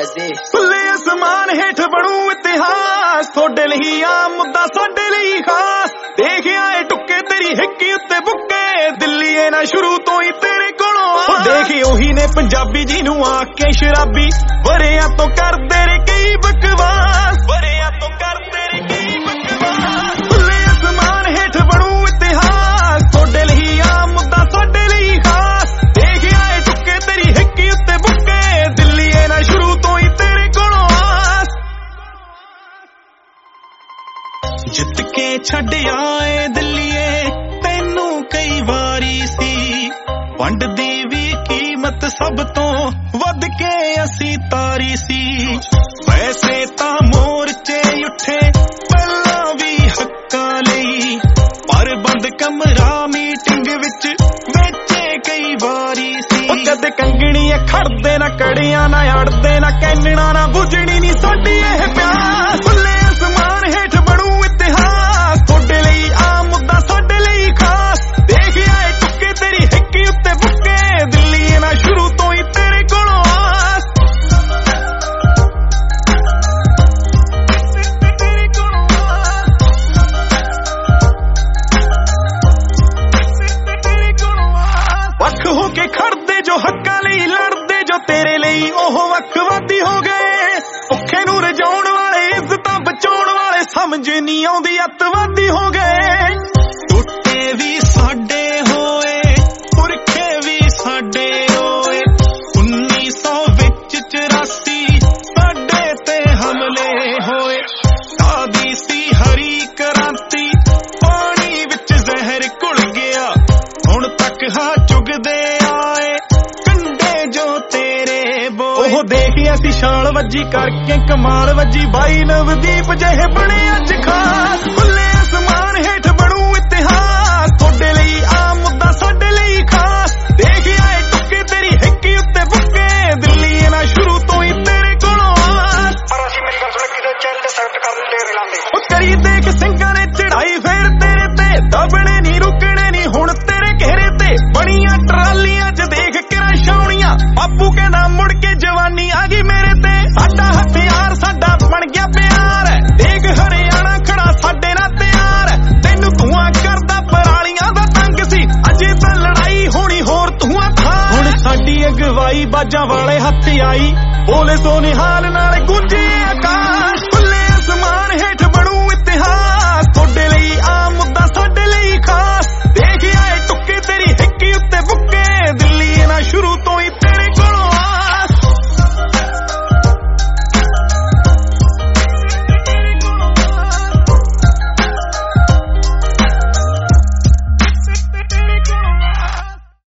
ਖੁੱਲੇ ਅਸਮਾਨ ਹੇਠ ਬਣੂ ਇਤਿਹਾਸ, ਤੁਹਾਡੇ ਲਈ ਆਮ ਮੁੱਦਾ ਸਾਡੇ ਲਈ ਖਾਸ। ਦੇਖਿਆ ਏ ਟੁੱਕੇ ਤੇਰੀ ਹਿੱਕੀ ਉੱਤੇ ਬੁੱਕੇ, ਦਿੱਲੀ ਏ ਨਾ ਸ਼ੁਰੂ ਤੋਂ ਹੀ ਤੇਰੇ ਕੋਲੋਂ। ਦੇਖ ਉਹੀ ਨੇ ਪੰਜਾਬੀ ਜਿਹਨੂੰ ਆ ਕੇ ਸ਼ਰਾਬੀ, ਵਰਿਆਂ ਤੋਂ ਕਰਦੇ ਰੇ ਕਈ ਬਕਵਾਸ, ਵਰਿਆਂ ਤੋਂ ਕਰਦੇ ਰੇ ਕਈ ਬਕਵਾਸ। ਖੁੱਲੇ ਅਸਮਾਨ ਹੇਠ ਬਣੂ ਇਤਿਹਾਸ, ਤੁਹਾਡੇ ਲਈ ਆਮ ਮੁੱਦਾ ਸਾਡੇ ਲਈ ਖਾਸ। ਦੇਖਿਆ ਏ ਟੁੱਕੇ ਤੇਰੀ ਹਿੱਕੀ ਉੱਤੇ ਬੁੱਕੇ, ਦਿੱਲੀ ਏ ਨਾ ਸ਼ੁਰੂ ਤੋਂ ਹੀ ਤੇਰੇ ਕੋਲੋਂ ਆਸ। ਜਿੱਤ ਕੇ ਛੱਡ ਆਏ ਦਿੱਲੀਏ ਤੈਨੂੰ ਕਈ ਵਾਰੀ ਸੀ, ਵੰਡ ਦੀ ਵੀ ਕੀਮਤ ਸਭ ਤੋਂ ਵੱਧ ਕੇ ਅਸੀਂ ਤਾਰੀ ਸੀ। ਵੈਸੇ ਤਾਂ ਮੋਰਚੇ ਉੱਠੇ ਪਹਿਲਾਂ ਵੀ ਹੱਕਾਂ ਲਈ, ਪਰ ਬੰਦ ਕਮਰਾ ਮੀਟਿੰਗ ਵਿੱਚ ਵੇਚੇ ਕਈ ਵਾਰੀ ਸੀ। ਕਦੇ ਕੰਗਣੀ ਖੜਦੇ ਨਾ ਕੜੀਆਂ ਨਾ ਅੜਦੇ ਨਾ ਕੈਨਣਾ ਨਾ ਬੁਝਣੀ ਨੀ ਸਾਡੀ ਇਹ ਪਿਆਸ। ਖੁੱਲੇ ਅਸਮਾਨ ਹੇਠ ਬਣੂ ਇਤਿਹਾਸ, ਤੁਹਾਡੇ ਲਈ ਆਮ ਮੁੱਦਾ ਸਾਡੇ ਲਈ ਖਾਸ। ਦੇਖਿਆ ਏ ਟੁੱਕੇ ਤੇਰੀ ਹਿੱਕੀ ਉੱਤੇ ਬੁੱਕੇ, ਦਿੱਲੀ ਏ ਨਾ ਸ਼ੁਰੂ ਤੋਂ ਹੀ ਤੇਰੇ ਕੋਲੋਂ ਆਸ। ਤੇਰੇ ਕੋਲੋਂ ਤੇਰੇ ਕੋਲੋਂ ਵੱਖ ਹੋ ਕੇ ਖੜਦੇ ਜੋ ਹੱਕਾਂ ਲਈ ਲੜਦੇ, ਜੋ ਤੇਰੇ ਲਈ ਉਹ ਵੱਖਵਾਦੀ ਹੋ ਗਏ। ਭੁੱਖੇ ਨੂੰ ਰਜਾਉਣ ਵਾਲੇ ਇੱਜ਼ਤਾਂ ਬਚਾਉਣ ਵਾਲੇ, ਸਮਝ ਨਹੀਂ ਆਉਂਦੀ ਅੱਤਵਾਦੀ ਹੋ ਗਏ। ਟੁੱਟੇ ਵੀ ਸਾਡੇ ਹੋਏ, ਪੁਰਖੇ ਵੀ ਸਾਡੇ ਹੋਏ। 1900 ਵਿੱਚ 84 ਸਾਡੇ ਤੇ ਹਮਲੇ ਹੋਏ। ਆਦੀ ਸੀ ਹਰੀ ਕ੍ਰਾਂਤੀ, ਪਾਣੀ ਵਿੱਚ ਜ਼ਹਿਰ ਘੁਲ ਗਿਆ। ਹੁਣ ਤੱਕ ਹਾਂ ਚੁਗਦੇ ਆਏ ਕੰਡੇ ਜੋ ਤੇਰੇ ਬੋਏ। ਉਹ ਦੇਖਿਆ ਸੀ ਸ਼ਾਲ ਵੱਜੀ ਕਰਕੇ ਕਮਾਲ ਵੱਜੀ, ਬਾਈ ਨਵਦੀਪ ਜਿਹੇ ਬਣੇ ਅੱਜ ਖਾਸ। ਖੁੱਲੇ ਅਸਮਾਨ ਹੇਠ ਬਣੂ ਇਤਿਹਾਸ, ਤੁਹਾਡੇ ਲਈ ਆਮ ਮੁੱਦਾ ਸਾਡੇ ਲਈ ਖਾਸ। ਦੇਖਿਆ ਏ ਟੁੱਕੇ ਤੇਰੀ ਹਿੱਕੀ ਉੱਤੇ ਬੁੱਕੇ, ਦਿੱਲੀ ਏ ਨਾ ਸ਼ੁਰੂ ਤੋਂ ਹੀ ਤੇਰੇ ਕੋਲੋਂ ਆਸ। ਪਰ ਅਸੀਂ ਮੇਰੀ ਗੱਲ ਸੁਣ ਕਿਤੇ ਚੈਨਲ ਤੇ ਸੈੱਟ ਕਰਨ ਦੇ ਲਾਂਦੇ। ਉਹ ਕਰੀ ਦੇਖ ਸਿੰਘਾਂ ਨੇ ਚੜਾਈ ਫੇਰ ਤੇਰੇ ਤੇ, ਦਬਣੇ ਨਹੀਂ ਰੁਕਣੇ ਨਹੀਂ ਹੁਣ ਤੇਰੇ ਘੇਰੇ ਤੇ। ਬਣੀਆਂ ਟਰਾਲੀਆਂ 'ਚ ਦੇਖ ਕਿਰਾਂ ਛਾਉਣੀਆਂ, ਬਾਪੂ ਕਹਿੰਦਾ ਮੁੜ ਕੇ ਜਵਾਨੀ ਆ ਗਈ ਮੇਰੇ ਤੇ। ਸਾਡਾ ਹਥਿਆਰ ਸਾਡਾ ਬਣ ਗਿਆ ਪਿਆਰ, ਦੇਖ ਹਰਿਆਣਾ ਖੜਾ ਸਾਡੇ ਨਾਲ ਤਿਆਰ। ਤੈਨੂੰ ਧੂਆਂ ਕਰਦਾ ਪਰਾਲੀਆਂ ਦਾ ਤੰਗ ਸੀ, ਅਜੇ ਤਾਂ ਲੜਾਈ ਹੋਣੀ ਹੋਰ ਧੂਆਂ ਥਾਰ। ਹੁਣ ਸਾਡੀ ਅਗਵਾਈ ਬਾਜਾਂ ਵਾਲੇ ਹੱਥ ਆਈ, ਬੋਲੇ ਸੋ ਨਿਹਾਲ ਨਾਲ ਗੂੰਜੀ